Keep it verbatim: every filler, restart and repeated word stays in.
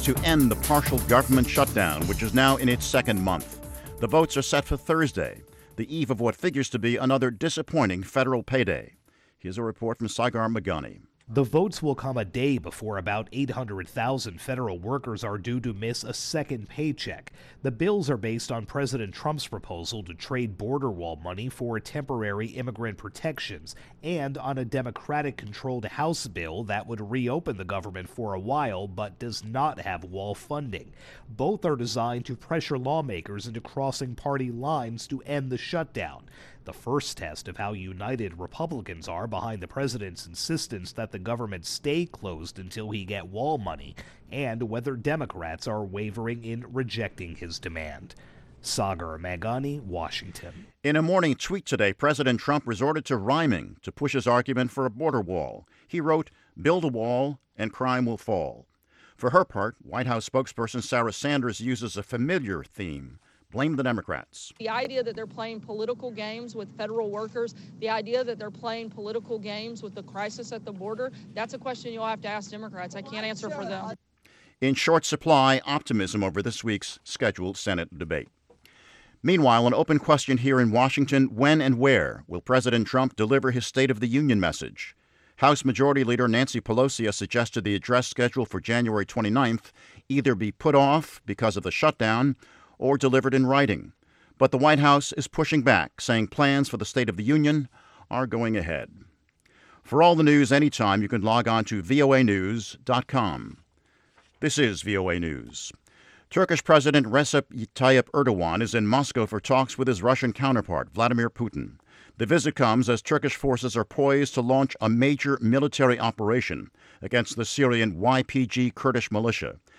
to end the partial government shutdown, which is now in its second month. The votes are set for Thursday, the eve of what figures to be another disappointing federal payday. Here's a report from Sagar Magani. The votes will come a day before about eight hundred thousand federal workers are due to miss a second paycheck. The bills are based on President Trump's proposal to trade border wall money for temporary immigrant protections and on a Democratic-controlled House bill that would reopen the government for a while but does not have wall funding. Both are designed to pressure lawmakers into crossing party lines to end the shutdown. The first test of how united Republicans are behind the president's insistence that the government stay closed until he get wall money, and whether Democrats are wavering in rejecting his demand. Sagar Magani, Washington. In a morning tweet today, President Trump resorted to rhyming to push his argument for a border wall. He wrote, "Build a wall and crime will fall." For her part, White House spokesperson Sarah Sanders uses a familiar theme. Blame the Democrats. The idea that they're playing political games with federal workers, the idea that they're playing political games with the crisis at the border, that's a question you'll have to ask Democrats. I can't answer for them. In short supply, optimism over this week's scheduled Senate debate. Meanwhile, an open question here in Washington: when and where will President Trump deliver his State of the Union message? House Majority Leader Nancy Pelosi has suggested the address scheduled for January twenty-ninth either be put off because of the shutdown or delivered in writing. But the White House is pushing back, saying plans for the State of the Union are going ahead. For all the news anytime, you can log on to V O A news dot com. This is V O A News. Turkish President Recep Tayyip Erdogan is in Moscow for talks with his Russian counterpart, Vladimir Putin. The visit comes as Turkish forces are poised to launch a major military operation against the Syrian Y P G Kurdish militia,